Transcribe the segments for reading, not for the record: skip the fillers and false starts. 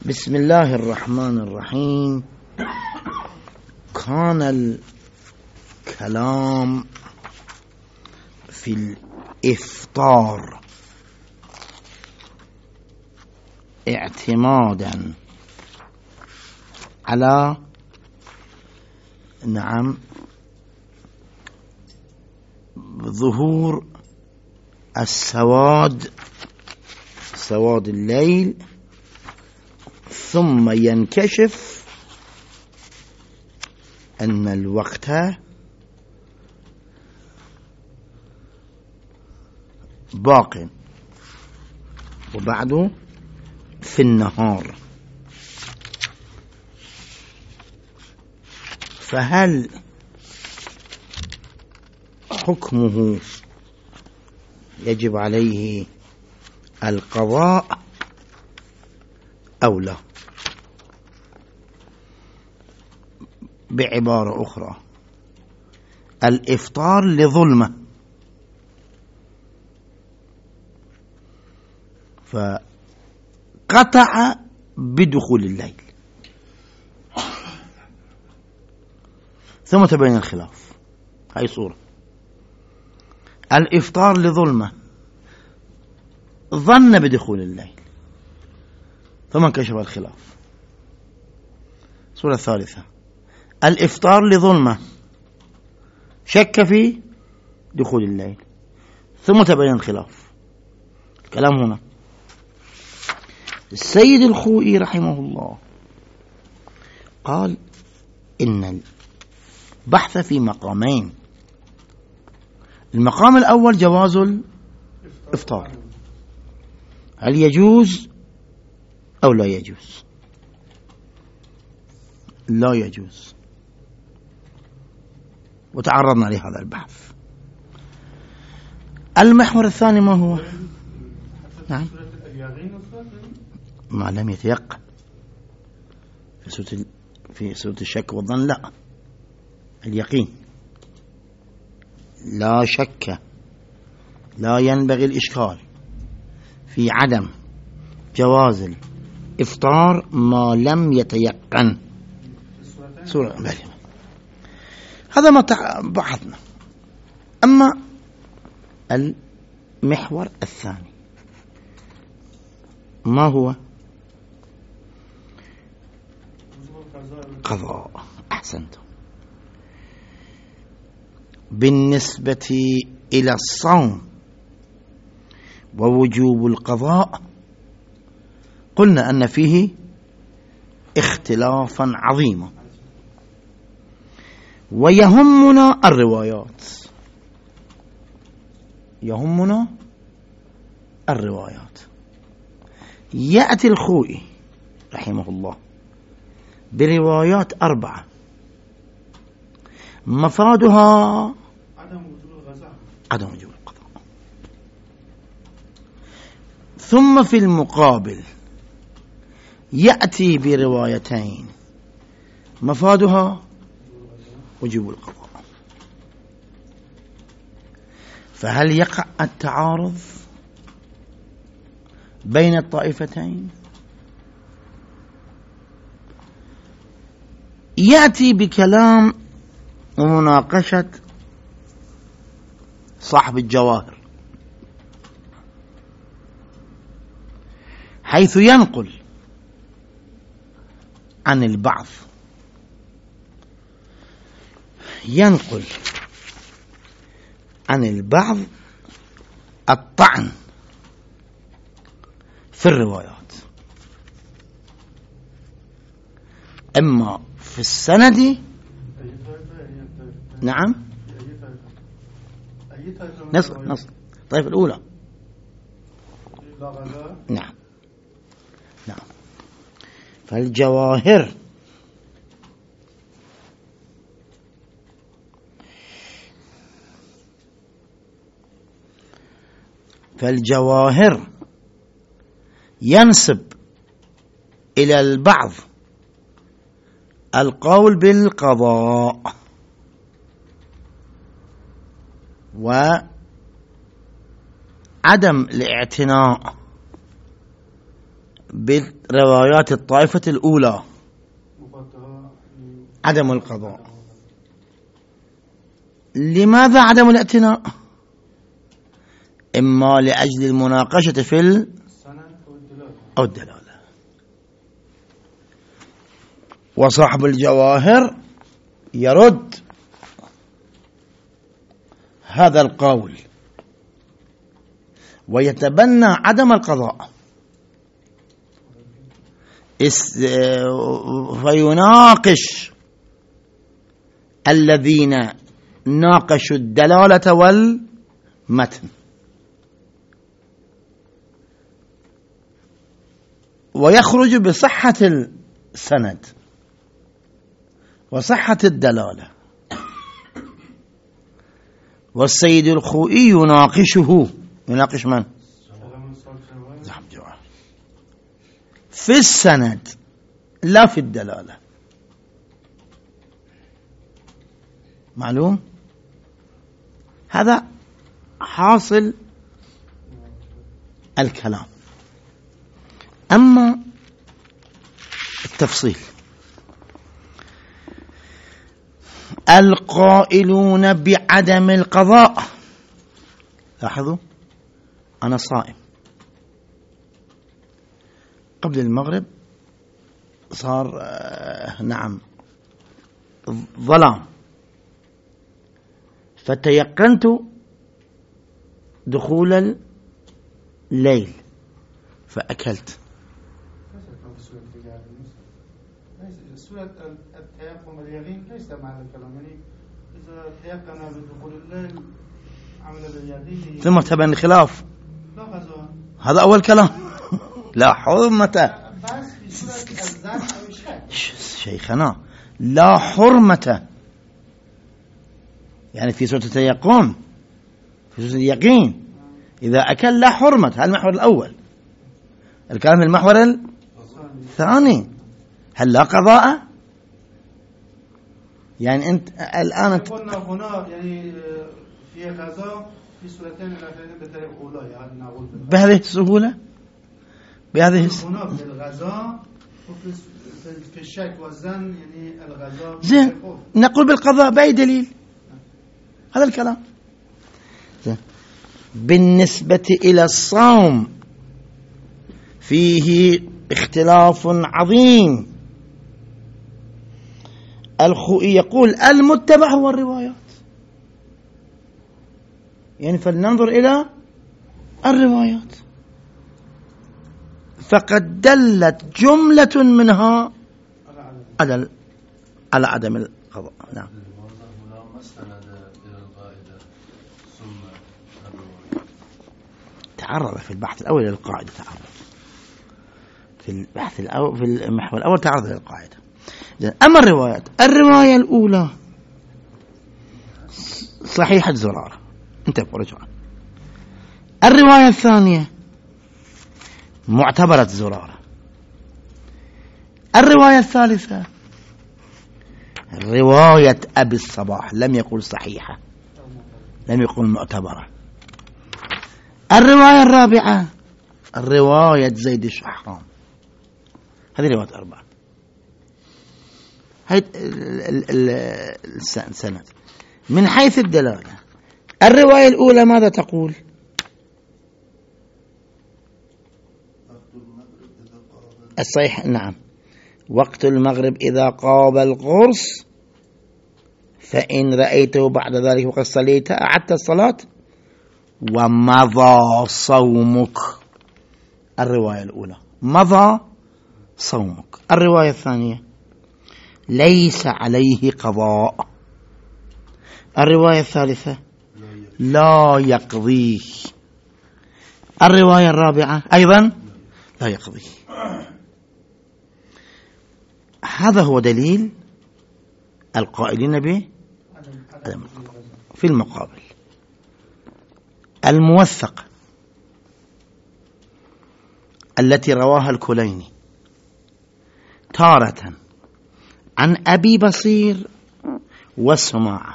بسم الله الرحمن الرحيم. كان الكلام في الإفطار اعتمادا على ظهور سواد الليل، ثم ينكشف أن الوقت باق وبعده في النهار. فهل حكمه يجب عليه القضاء أو لا؟ بعبارة أخرى، الإفطار لظلمة، فقطع بدخول الليل، ثم تبين الخلاف. هاي صورة. الإفطار لظلمة، ظن بدخول الليل، ثم انكشف الخلاف. الصورة الثالثة، الإفطار لظلمة، شك في دخول الليل، ثم تبين الخلاف. الكلام هنا السيد الخوئي رحمه الله قال إن البحث في مقامين. المقام الأول جواز الإفطار، هل يجوز أو لا يجوز؟ لا يجوز، وتعرضنا لهذا البحث. المحور الثاني ما هو؟ نعم، ما لم يتيقن في سورة الشك والظن، لا، اليقين. لا شك، لا ينبغي الإشكال في عدم جواز الإفطار ما لم يتيقن. هذا ما بحثنا. أما المحور الثاني ما هو؟ قضاء. أحسنتم. بالنسبة إلى الصوم ووجوب القضاء قلنا أن فيه اختلافا عظيما، ويهمنا الروايات. يأتي الخوئي رحمه الله بروايات 4 مفادها عدم وجوب القضاء، ثم في المقابل يأتي بروايتين مفادها وجوب القضاء. فهل يقع التعارض بين الطائفتين؟ يأتي بكلام ومناقشة صاحب الجواهر، حيث ينقل عن البعض الطعن في الروايات، إما في السند. نعم، نص طيب الأولى. نعم. فالجواهر ينسب إلى البعض القول بالقضاء وعدم الاعتناء بروايات الطائفة الأولى عدم القضاء. لماذا عدم الاعتناء؟ إما لأجل المناقشة في أو الدلالة. وصاحب الجواهر يرد هذا القول ويتبنى عدم القضاء، فيناقش الذين ناقشوا الدلالة والمتن، ويخرج بصحة السند وصحة الدلالة. والسيد الخوئي يناقشه، يناقش من؟ في السند لا في الدلالة. معلوم؟ هذا حاصل الكلام. أما التفصيل، القائلون بعدم القضاء، لاحظوا أنا صائم، قبل المغرب صار نعم ظلام، فتيقنت دخول الليل فأكلت. سورة التيقن واليقين ليس معنى الكلام، يعني إذا تيقن بدخول الليل عمل باليقين ثم تبين الخلاف، لا غزوة، هذا أول كلام. لا حرمة، بس في سورة الزن أو الشك شيخنا لا حرمة، يعني في سورة التيقن، في سورة اليقين إذا أكل لا حرمة. هذا المحور الأول. الكلام في المحور الثاني، هل لا قضاء؟ يعني أنت الآن قلنا هنا يعني في غزا في سورتين الأخيرين بطريقة أولى، يعني نقول بهذه السهولة، بهذه هنا في الغزا وفي الشك والزن، يعني الغزا زين نقول بالقضاء بأي دليل؟ هذا الكلام. زين. بالنسبة إلى الصوم فيه اختلاف عظيم. الخوئي يقول المتبع هو الروايات، يعني فلننظر إلى الروايات، فقد دلت جملة منها على عدم القضاء. نعم. تعرض في البحث الأول للقاعدة، تعرض في البحث الأول في المحور الأول تعرض للقاعدة. أما الروايات، الرواية الأولى صحيحة زرارة، انتبهوا رجعا. الرواية الثانية معتبرة زرارة. الرواية الثالثة رواية أبي الصباح، لم يقل صحيحة، لم يقل معتبرة. الرواية الرابعة رواية زيد الشحرام. هذه رواية أربعة. هاي السند. من حيث الدلالة، الرواية الأولى ماذا تقول؟ الصحيح نعم، وقت المغرب إذا قاب القرص فإن رأيته بعد ذلك وقد صليت أعدت الصلاة ومضى صومك. الرواية الأولى مضى صومك. الرواية الثانية ليس عليه قضاء. الرواية الثالثة لا يقضيه. الرواية الرابعة أيضا لا يقضيه. هذا هو دليل القائلين به. في المقابل الموثق التي رواها الكليني تارة عن أبي بصير والسماعة،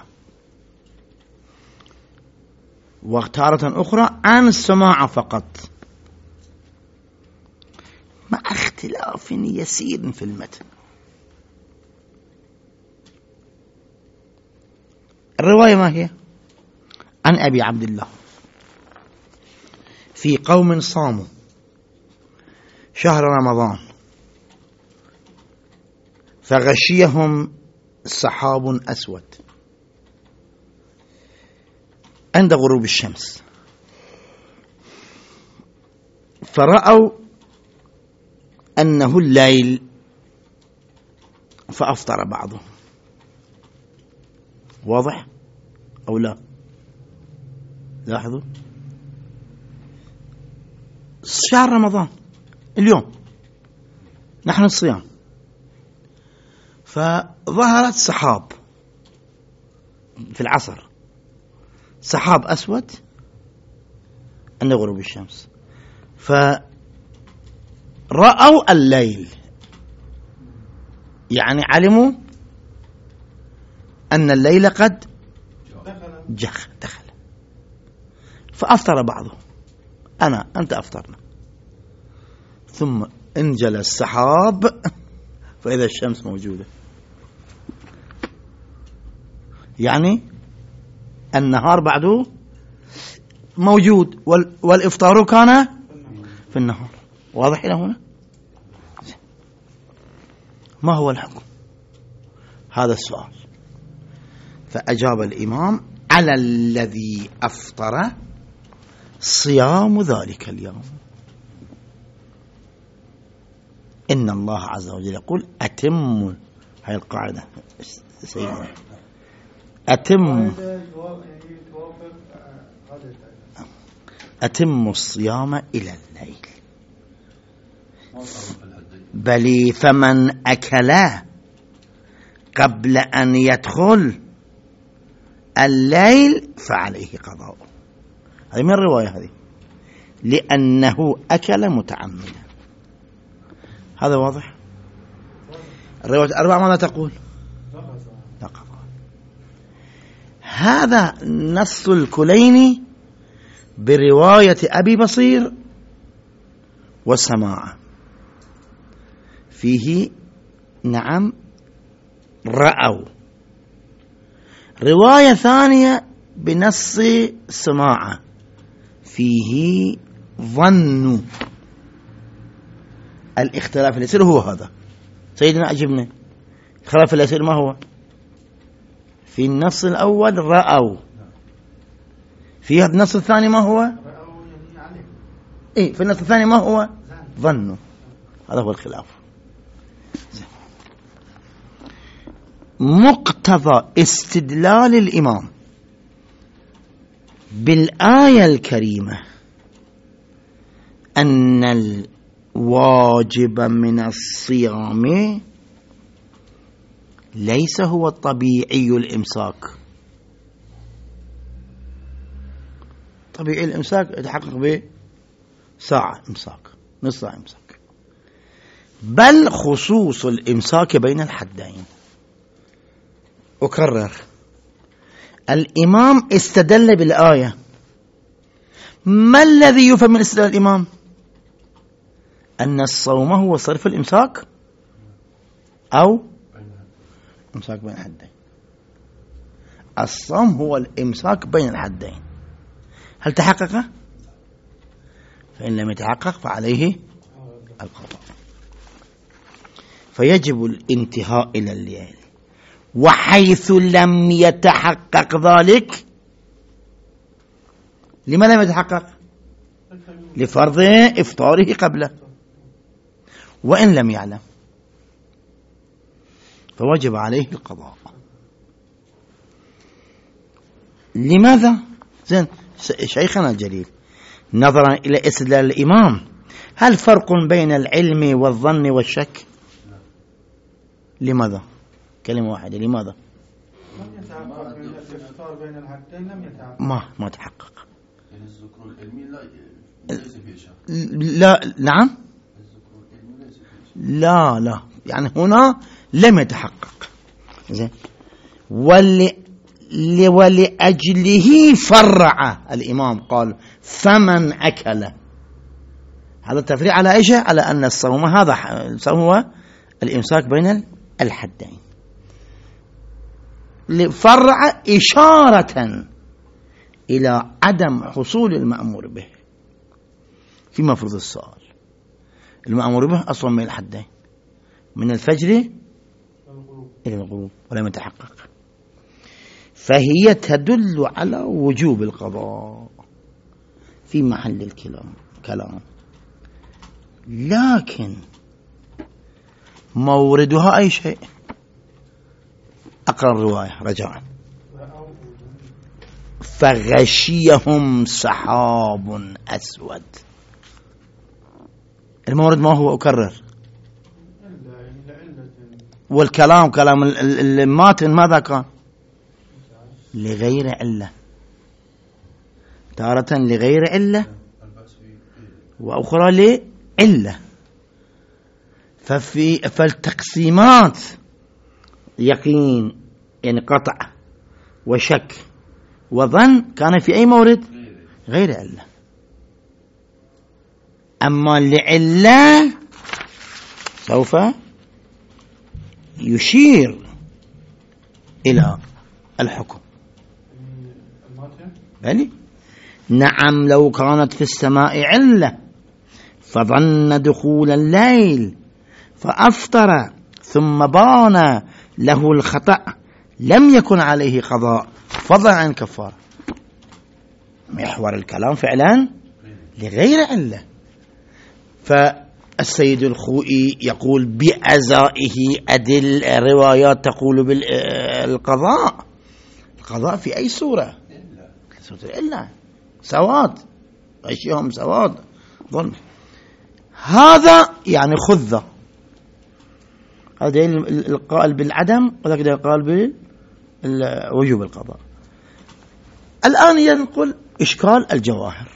وتارة أخرى عن السماعة فقط، مع اختلاف يسير في المتن. الرواية ما هي؟ عن أبي عبد الله: في قوم صاموا شهر رمضان فغشيهم سحاب أسود عند غروب الشمس، فرأوا أنه الليل فأفطر بعضهم. واضح أو لا؟ لاحظوا، شهر رمضان اليوم نحن الصيام، فظهرت سحاب في العصر، سحاب أسود عند غروب الشمس، فرأوا الليل، يعني علموا أن الليل قد دخل، فأفطر بعضهم، أنت أفطرنا، ثم انجلى السحاب فإذا الشمس موجودة، يعني النهار بعده موجود والإفطار كان في النهار. واضح إلى هنا؟ ما هو الحكم؟ هذا السؤال. فأجاب الإمام: على الذي أفطر صيام ذلك اليوم. إن الله عز وجل يقول: أتم، هاي القاعدة سيدنا، أتم الصيام إلى الليل. بل فمن أكل قبل أن يدخل الليل فعليه قضاء. هذه من الرواية هذه، لأنه أكل متعمدا. هذا واضح. الرواية الأربعة ماذا تقول؟ لا قضاء. هذا نص الكليني برواية أبي بصير والسماع فيه نعم رأوا. رواية ثانية بنص سماعة فيه ظنوا. الاختلاف اللي يصير هو هذا. سيدنا أجبنا، الخلاف اللي يصير ما هو؟ في النص الأول رأوا، في هذا النص الثاني ما هو؟ إيه، في النص الثاني ما هو؟ ظنوا. هذا هو الخلاف. مقتضى استدلال الإمام بالآية الكريمة أن الواجب من الصيام ليس هو الطبيعي الإمساك. طبيعي الإمساك يتحقق بساعة إمساك، نص ساعة إمساك، بل خصوص الإمساك بين الحدين. أكرر، الإمام استدل بالآية. ما الذي يفهم من استدلال الإمام؟ أن الصوم هو صرف الإمساك أو إمساك بين الحدين. الصوم هو الإمساك بين الحدين. هل تحقق؟ فإن لم يتحقق فعليه القضاء. فيجب الانتهاء إلى الليل، وحيث لم يتحقق ذلك، لما لم يتحقق؟ لفرض إفطاره قبله، وإن لم يعلم فوجب عليه القضاء. لماذا؟ زين، شيخنا الجليل نظرا إلى استدلال الإمام، هل فرق بين العلم والظن والشك؟ لماذا؟ كلمة واحدة، لماذا؟ لم يتحقق الإفطار بين الحدين، لم يتحقق. ما تحقق. يعني الذكر العلمي ليس فيه شك. لا، نعم، الذكر العلمي ليس فيه شك. لا، يعني هنا لم يتحقق. زين، ولأجله فرع الإمام قال: فمن أكل. هذا التفريع على إيش؟ على أن الصوم هذا الصوم هو الإمساك بين الحدين، لفرع إشارة إلى عدم حصول المأمور به في مفروض السؤال. المأمور به أصلا من الحدين، من الفجر إلى الغروب ولم يتحقق، فهي تدل على وجوب القضاء في محل الكلام، لكن موردها أي شيء. أقرأ الرواية رجاء. فغشيهم سحاب أسود. المورد ما هو؟ أكرر، والكلام كلام الماتن ماذا كان؟ لغير علة، تارة لغير علة وأخرى لعلة. فالتقسيمات يقين يعني قطع وشك وظن كان في أي مورد؟ غير علة. أما لعلة سوف يشير إلى الحكم. بلي نعم، لو كانت في السماء علة فظن دخول الليل فأفطر ثم بان له الخطأ لم يكن عليه قضاء فضلا عن كفارة. محور الكلام فعلا لغير علة. فالسيد الخوئي يقول بأزائه أدل روايات تقول بالقضاء. القضاء في أي سورة؟ سورة العلة، سواد، غشيهم سواد ظلم. هذا يعني خذ، هذا القائل بالعدم وذاك القائل بوجوب القضاء. الآن ينقل إشكال الجواهر.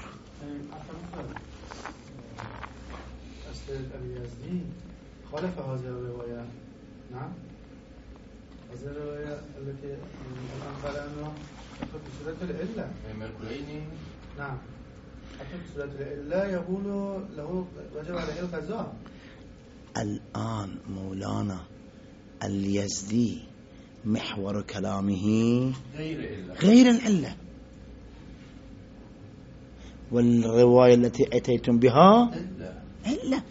اليزدي خالف هذه الرواية. نعم، هذه الرواية التي الآن قال أنه حتى في سورة العلة نعم، حتى في سورة العلة يقول له وجب عليه القضاء. الآن مولانا اليزدي محور كلامه غير العلة، والرواية التي أتيتم بها علة.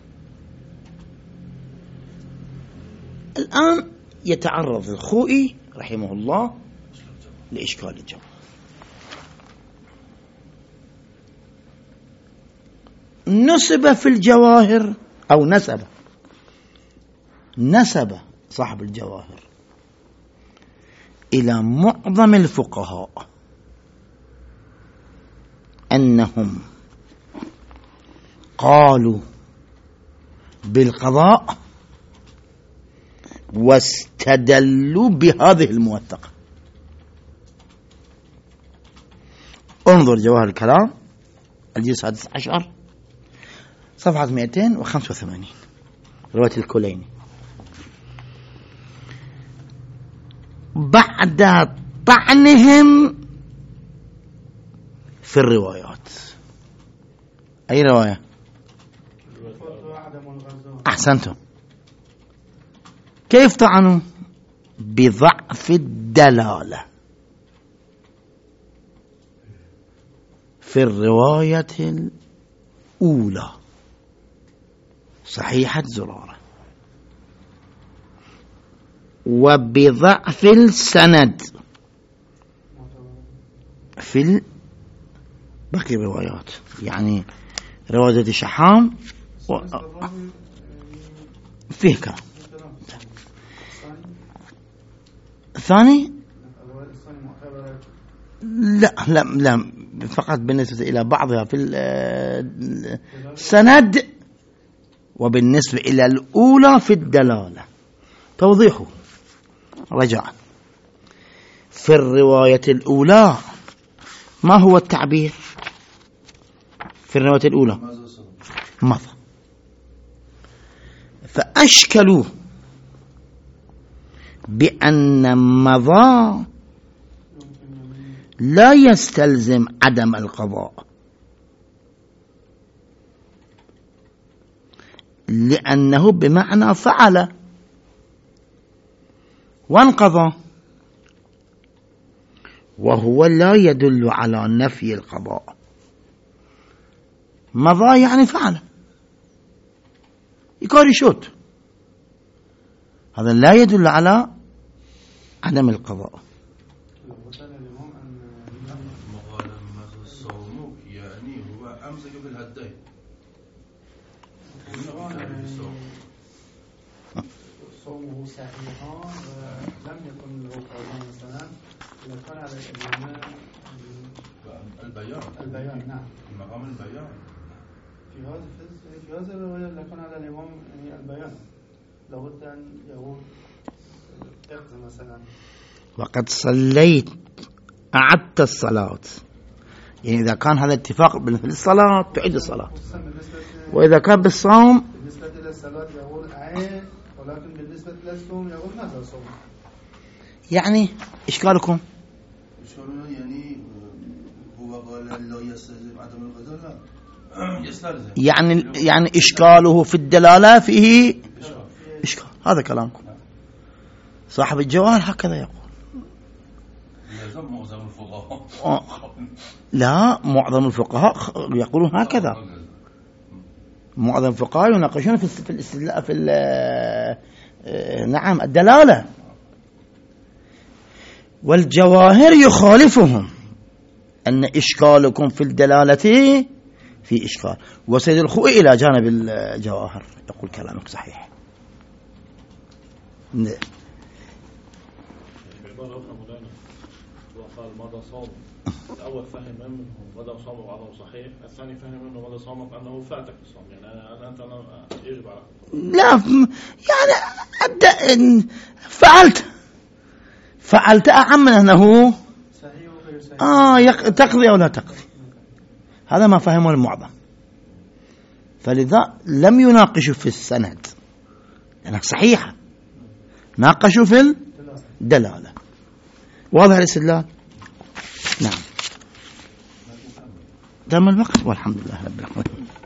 الآن يتعرض الخوئي رحمه الله لإشكال الجواب. نسب في الجواهر أو نسب صاحب الجواهر إلى معظم الفقهاء أنهم قالوا بالقضاء واستدلوا بهذه الموثقة. انظر جواهر الكلام الجزء 16 صفحة 285 رواية الكليني. بعد طعنهم في الروايات. أي رواية؟ أحسنتم. كيف طعنوا؟ بضعف الدلالة في الرواية الأولى صحيحة زرارة، وبضعف السند في باقي الروايات، يعني رواية شحام فيه كلام. الثاني لا فقط بالنسبة إلى بعضها في السند، وبالنسبة إلى الأولى في الدلالة. توضيحه رجاء. في الرواية الأولى ما هو التعبير؟ في الرواية الأولى مضى، فأشكلوا بأن مضى لا يستلزم عدم القضاء، لأنه بمعنى فعل وانقضى، وهو لا يدل على نفي القضاء. مضى يعني فعل، يكاري شوت، هذا لا يدل على عدم القضاء. يعني هو أمسك بالهدين صومه صحيحا ولم يكن له قضاء مثلا، لكان على البيان نعم، مقام البيان في هذا الرواية لكان على الإمام البيان، لابد أن يقول اقضي مثلا. وقد صليت أعدت الصلاة، يعني إذا كان هذا اتفاق بالصلاة تعيد الصلاة، وإذا كان بالصوم بالنسبة إلى الصلاة يقول أعيد، ولكن بالنسبة للصوم يقول ماذا صوم. يعني إشكالكم يعني هو قال لا يستلزم عدم القضاء، لا يستلزم، يعني إشكاله في الدلالة فيه إشكال، هذا كلامكم. صاحب الجواهر هكذا يقول. معظم الفقهاء لا، معظم الفقهاء يقولون هكذا. معظم الفقهاء يناقشون في الاستدلال في نعم الدلالة، والجواهر يخالفهم، أن إشكالكم في الدلالة في إشكال. وسيد الخوئي إلى جانب الجواهر يقول كلامك صحيح. بعبارة أخرى مولانا، وقال ماذا صام، الأول فهم منه ماذا صامه وعلى صحيح، الثاني فهم منه ماذا صامك أنه فاتك الصوم، يعني أنت يجب على لا يعني فعلت أعم من أنه تقضي أو لا تقضي، هذا ما فهمه المعظم. فلذا لم يناقشوا في السند لأنها صحيحة، ناقشوا في الدلالة. واضح الاستدلال؟ نعم. تم الوقت والحمد لله رب العالمين.